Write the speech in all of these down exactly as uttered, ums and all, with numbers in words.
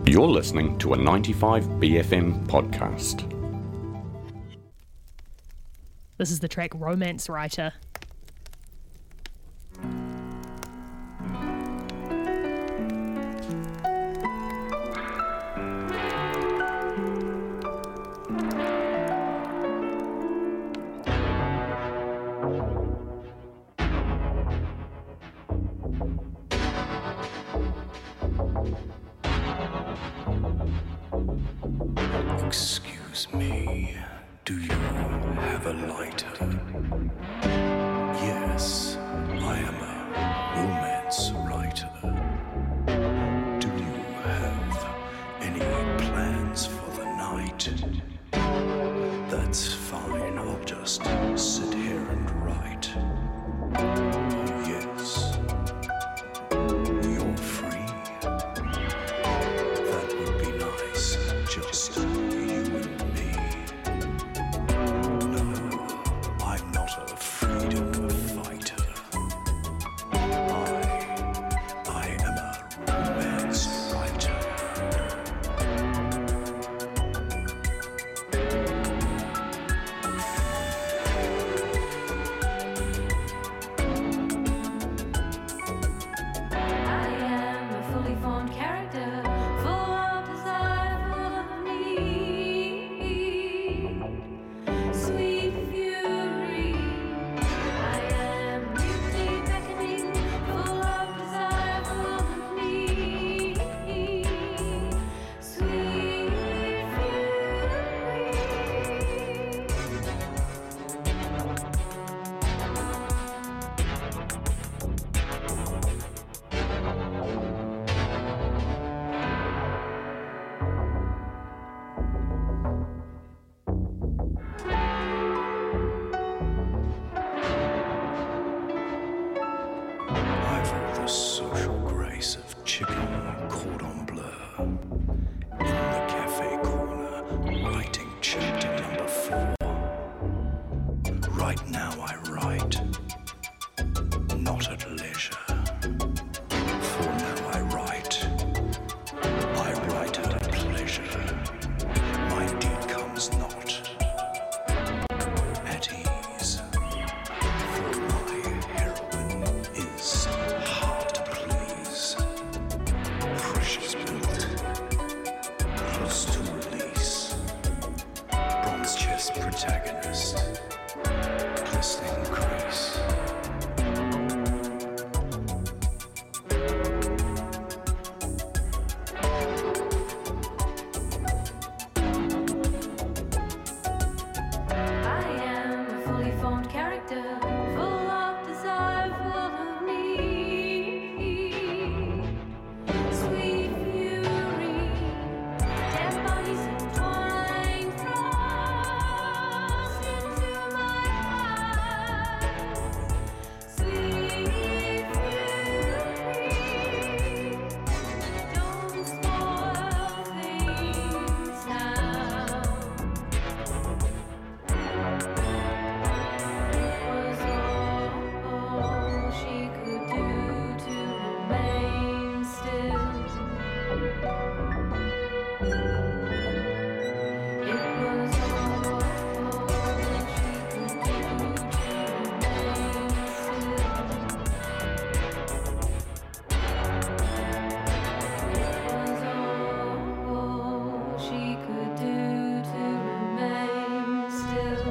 You're listening to a ninety-five B F M podcast. This is the track Romance Writer. Excuse me, do you have a lighter? Yes, I am a romance writer. Do you have any plans for the night? That's fine, I'll just sit here and write. Oh yes, you're free. That would be nice, just you and me. No, I'm not a freedom fighter. I, I am a romance writer. I am a fully formed character, full of desire, full of need, sweet fury. I am mutely beckoning, full of desire, full of need, sweet fury. I've all the social grace of chicken cordon bleu. In the cafe corner, writing chapter number four. Right now I write, not at leisure. For now I write, I write at pleasure. My deed comes not at ease. For my heroine is hard to please. Precious built, close to release. Bronze chest protagonist, glistening crease. I am a fully formed character, full of desire, full of need, sweet fury. Dead bodies entwined, thrust into my eyes, sweet fury. Don't spoil things now. Was all she could do to remain still. It was all she could do to remain still. It was all she could do to remain still.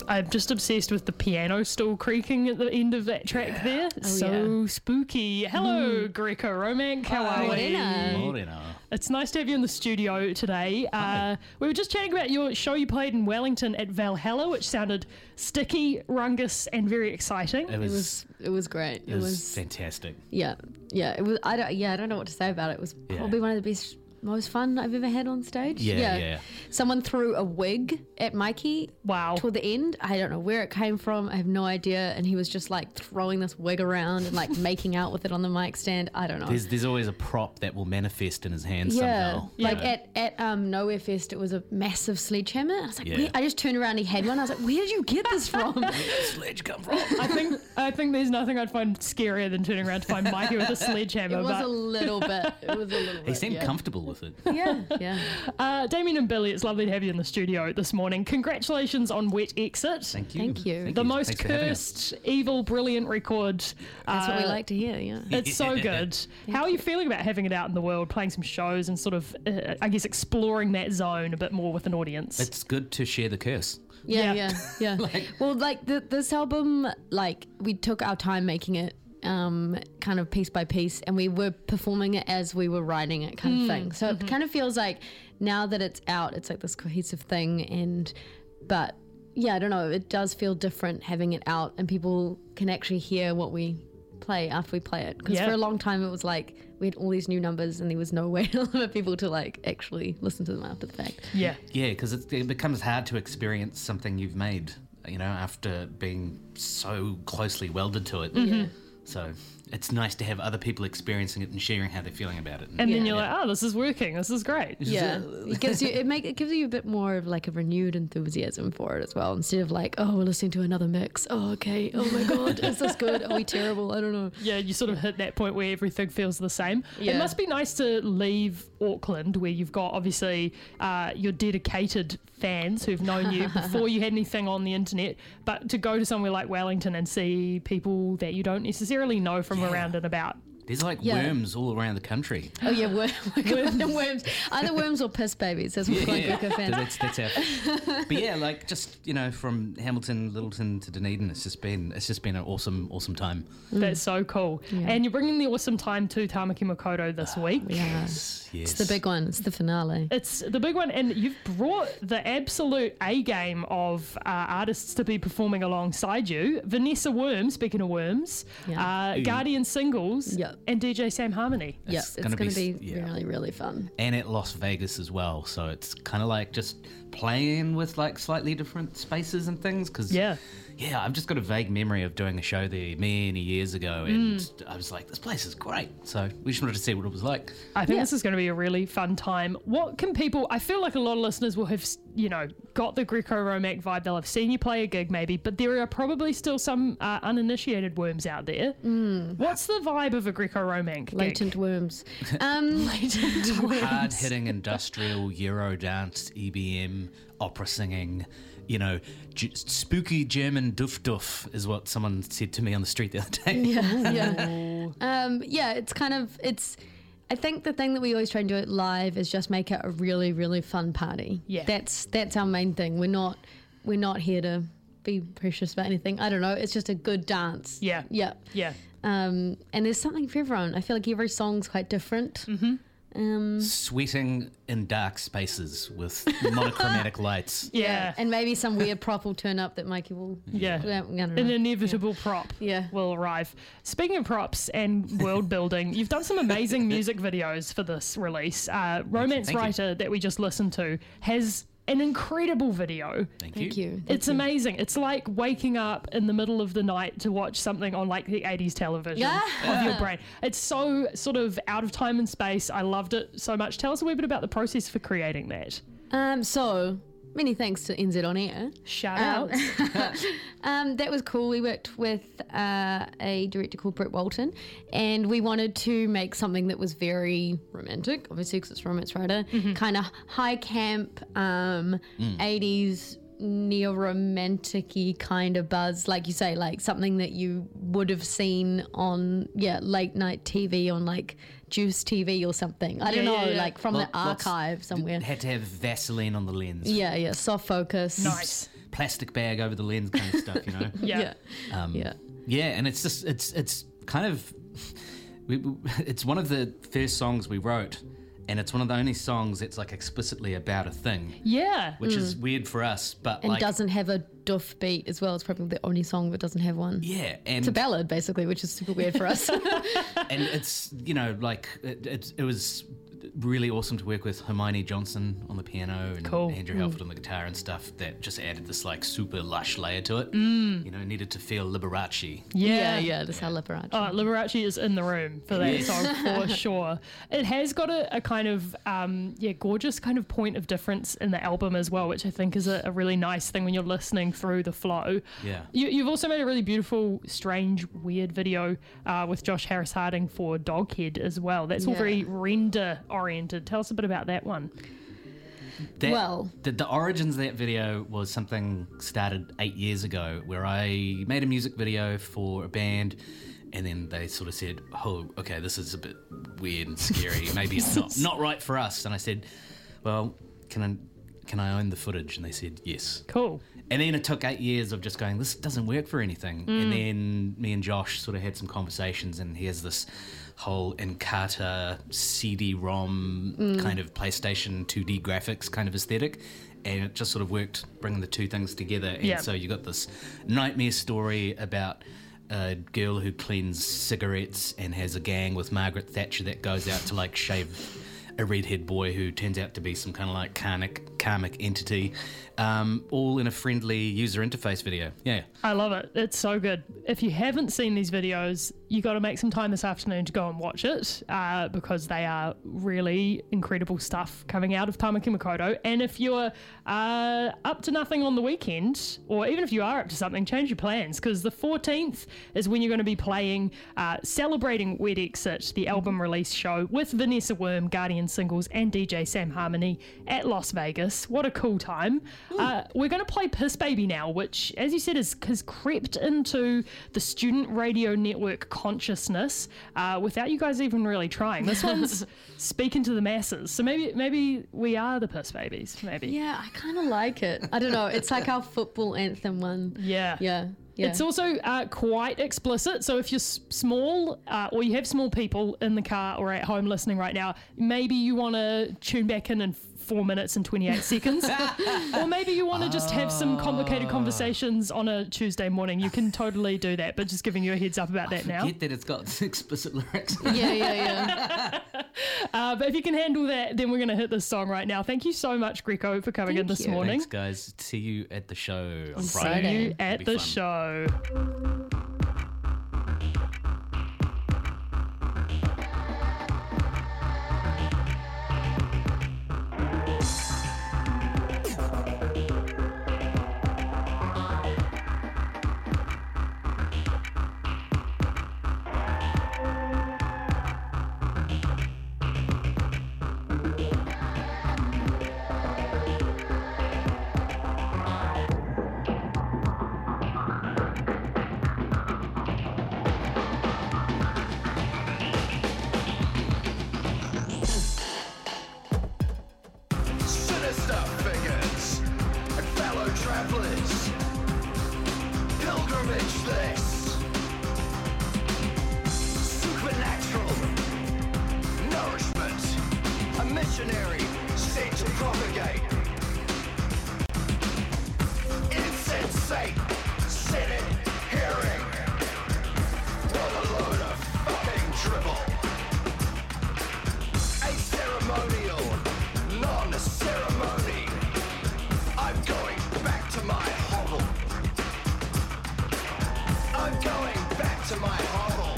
I'm just obsessed with the piano stool creaking at the end of that track there. so yeah. spooky. Hello, Greco Romank. How are Morena. you? Morena. It's nice to have you in the studio today. Uh, we were just chatting about your show you played in Wellington at Valhalla, which sounded sticky, rungus, and very exciting. It It was, was it was great. it was fantastic. yeah yeah. It was I don't yeah I don't know what to say about it. It was Yeah. probably one of the best, most fun I've ever had on stage. Yeah, yeah. Someone threw a wig at Mikey. Wow. Toward the end, I don't know where it came from. I have no idea. And he was just like throwing this wig around and like making out with it on the mic stand. I don't know. There's there's always a prop that will manifest in his hand yeah, somehow. like Yeah. at at um, Nowhere Fest, it was a massive sledgehammer. I was like, Yeah. where? I just turned around, he had one. I was like, where did you get this from? Where did the sledge come from? I think I think there's nothing I'd find scarier than turning around to find Mikey with a sledgehammer. It was but a little bit. It was a little bit. He seemed yeah. comfortable with it. Yeah, yeah. uh, Damien and Billy, it's lovely to have you in the studio this morning. Congratulations on Wet Exit. Thank you. Thank you. The most Thanks for having us. cursed, evil, brilliant record. That's what we Uh, like to hear. Yeah. It's so good. How are you feeling about having it out in the world, playing some shows and sort of, uh, I guess, exploring that zone a bit more with an audience? It's good to share the curse. Yeah, Yeah. yeah, yeah. well, like the, this album, like we took our time making it, um, kind of piece by piece, and we were performing it as we were writing it, kind of thing. So it kind of feels like now that it's out, it's like this cohesive thing. And but yeah, I don't know. It does feel different having it out, and people can actually hear what we play after we play it. Because Yeah. for a long time, it was like we had all these new numbers, and there was no way for people to like actually listen to them after the fact. yeah. Yeah, because it, it becomes hard to experience something you've made, you know, after being so closely welded to it. Mm-hmm. So it's nice to have other people experiencing it and sharing how they're feeling about it. And then Yeah. you're like, oh, this is working. This is great. Yeah, it gives you it make it gives you a bit more of like a renewed enthusiasm for it as well. Instead of like, oh, we're listening to another mix. Oh, okay. Oh my god, is this good? Are we terrible? I don't know. Yeah, you sort of hit that point where everything feels the same. It Yeah. must be nice to leave Auckland, where you've got obviously uh, your dedicated fans who've known you before you had anything on the internet, but to go to somewhere like Wellington and see people that you don't necessarily know from Yeah. around and about. There's like Yeah. worms all around the country. Oh yeah, worm, worms. worms. Either worms or piss babies. That's what we call Greco fans. That's, that's our, but yeah, like just you know, from Hamilton, Littleton to Dunedin, it's just been it's just been an awesome, awesome time. That's so cool. And you're bringing the awesome time to Tamaki Makoto this week. Yeah, Yes, it's the big one. It's the finale. It's the big one, and you've brought the absolute A game of uh, artists to be performing alongside you. Vanessa Worms, speaking of worms, Yeah. uh, Guardian Singles, Yeah. and D J Sam Harmony. Yeah, It's it's gonna going to be be, s- yeah. really, really fun. and at Las Vegas as well. So it's kind of like just playing with like slightly different spaces and things. Cause Yeah. yeah, I've just got a vague memory of doing a show there many years ago, and Mm. I was like, this place is great. So we just wanted to see what it was like. I think Yeah. this is going to be a really fun time. What can people, I feel like a lot of listeners will have, you know, got the Greco Romank vibe. They'll have seen you play a gig maybe, but there are probably still some uh, uninitiated worms out there. What's the vibe of a Greco Romank gig? Latent worms. Um, Hard hitting industrial Euro dance, E B M, opera singing. You know, G- spooky German doof doof is what someone said to me on the street the other day. yeah, yeah. Um, yeah, it's kind of it's. I think the thing that we always try and do it live is just make it a really, really fun party. Yeah. that's that's our main thing. We're not we're not here to be precious about anything. I don't know. It's just a good dance. Yeah. yeah. Yeah. Um, and there's something for everyone. I feel like every song's quite different. Mm-hmm. Um, Sweating in dark spaces with monochromatic lights. Yeah. and maybe some weird prop will turn up that Mikey will. Yeah. I don't know. An inevitable prop Yeah. will arrive. Speaking of props and world building, you've done some amazing music videos for this release. Uh, Romance Thank you. Writer, that we just listened to, has an incredible video. Thank, Thank you. Thank It's you. amazing. It's like waking up in the middle of the night to watch something on like the eighties television Yeah. of your brain. It's so sort of out of time and space. I loved it so much. Tell us a wee bit about the process for creating that. Um, so many thanks to N Z On Air. Shout Um, out. Um, that was cool. We worked with uh, a director called Brett Walton, and we wanted to make something that was very romantic, obviously because it's Romance Writer, kind of high camp, um, eighties neo-romantic-y kind of buzz, like you say, like something that you would have seen on yeah late night T V on like Juice T V or something. I don't Yeah, know, yeah, yeah. like from Lot- the lots- archive somewhere. Had to have Vaseline on the lens. Yeah, yeah, soft focus. Nice. plastic bag over the lens kind of stuff, you know. Yeah. Yeah. Um, Yeah. Yeah, and it's just it's it's kind of we, we- it's one of the first songs we wrote, and it's one of the only songs that's like explicitly about a thing, Yeah. which is weird for us, but And like doesn't have a doof beat as well. It's probably the only song that doesn't have one. yeah, and It's a ballad, basically, which is super weird for us. and it's you know like it, it, it was really awesome to work with Hermione Johnson on the piano and Cool. Andrew Halford on the guitar and stuff. That just added this like super lush layer to it. Mm. You know, needed to feel Liberace. Yeah. yeah, yeah, that's how Liberace. Oh, Liberace is in the room for that Yes. song for sure. It has got a, a kind of um, yeah, gorgeous kind of point of difference in the album as well, which I think is a, a really nice thing when you're listening through the flow. Yeah. You, you've also made a really beautiful, strange, weird video uh, with Josh Harris Harding for Doghead as well. That's all Yeah. very render oriented. Tell us a bit about that one. That, Well- the, the origins of that video was something started eight years ago where I made a music video for a band and then they sort of said, oh, okay, this is a bit weird and scary. Maybe it's not, not right for us. And I said, well, can I, can I own the footage? And they said, yes. Cool. And then it took eight years of just going, this doesn't work for anything. And then me and Josh sort of had some conversations, and he has this whole Encarta C D ROM kind of PlayStation two D graphics kind of aesthetic. And it just sort of worked, bringing the two things together. And Yeah. so you got this nightmare story about a girl who cleans cigarettes and has a gang with Margaret Thatcher that goes out to like shave a redhead boy who turns out to be some kind of like karmic, karmic entity, um, all in a friendly user interface video. Yeah. I love it. It's so good. If you haven't seen these videos, you got to make some time this afternoon to go and watch it uh, because they are really incredible stuff coming out of Tamaki Makoto. And if you're uh, up to nothing on the weekend, or even if you are up to something, change your plans because the fourteenth is when you're going to be playing uh, Celebrating Wet Exit, the album release show with Vanessa Worm, Guardian Singles, and D J Sam Harmony at Las Vegas. What a cool time. Uh, we're going to play Piss Baby now, which, as you said, is, has crept into the student radio network consciousness uh, without you guys even really trying. This one's speaking to the masses. So maybe maybe we are the Piss Babies, maybe. Yeah, I kind of like it. I don't know. It's like our football anthem one. Yeah. Yeah. Yeah. It's also uh, quite explicit. So if you're s- small uh, or you have small people in the car or at home listening right now, maybe you want to tune back in in four minutes and twenty-eight seconds. Or maybe you want to just have some complicated conversations on a Tuesday morning. You can totally do that, but just giving you a heads up about that now. Forget that it's got explicit lyrics. yeah, yeah, yeah. Uh, but if you can handle that, then we're going to hit this song right now. Thank you so much, Greco, for coming in Thank this you. morning. Thanks, guys. See you at the show on See Friday. you It'll at be the fun. show. Sinister figures and fellow travelers. Pilgrimage this. Supernatural nourishment. A missionary sent to propagate. Insensate Senate hearing. What a load of fucking dribble. A ceremonial non-ceremony. I'm going back to my hovel. I'm going back to my hovel.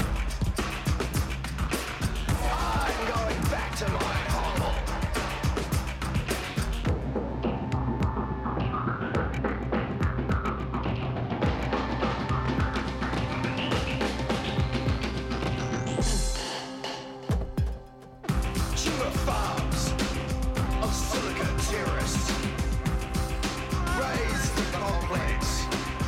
I'm going back to my hovel. Tumor farms of silica terrorists raise the complex.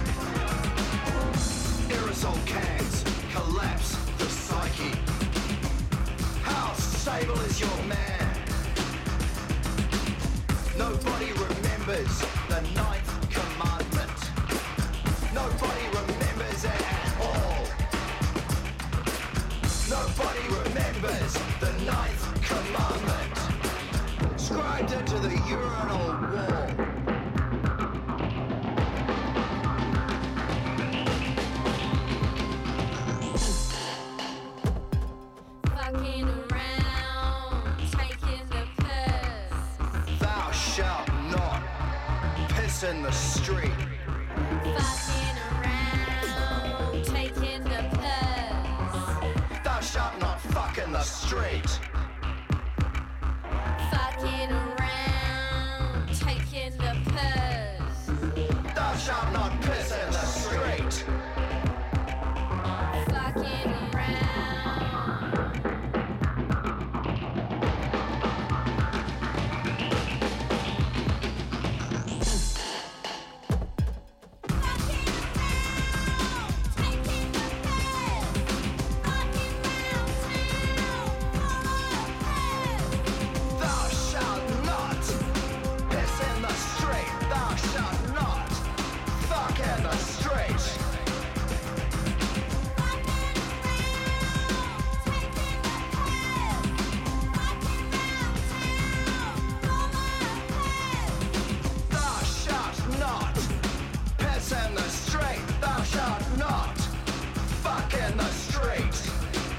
Aerosol cans collapse the psyche. How stable is your man? Nobody remembers the ninth commandment. Nobody remembers the ninth commandment, scribed into the urinal wall. Fucking around, taking the piss. Thou shalt not piss in the street. Fucking around, taking the piss. Thou shalt not fuck in the street. Fucking around, taking the piss. Thou shalt not piss in the street. Fucking around. Thou shalt not piss in the street. Thou shalt not fuck in the street. Thou shalt not piss in the street. Thou shalt not fuck in the street.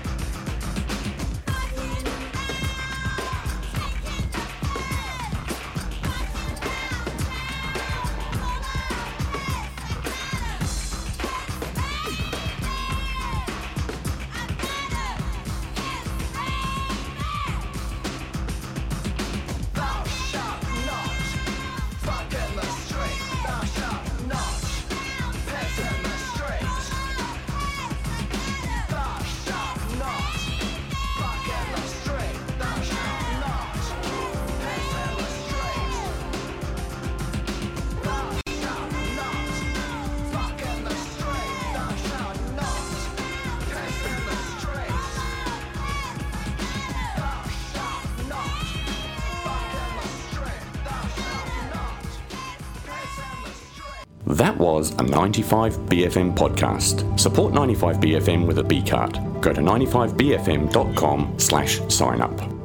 Thou shalt not fuck in the street. Thou shalt not piss in the street. Thou shalt not fuck in the street. Thou shalt not piss in the street. Thou shalt not fuck in the street. Thou shalt not piss in the street. Thou shalt not fuck in the street. Thou shalt not piss in the street. That was a ninety-five B F M podcast. Support ninety-five B F M with a B card. Go to ninety-five B F M dot com slash sign up.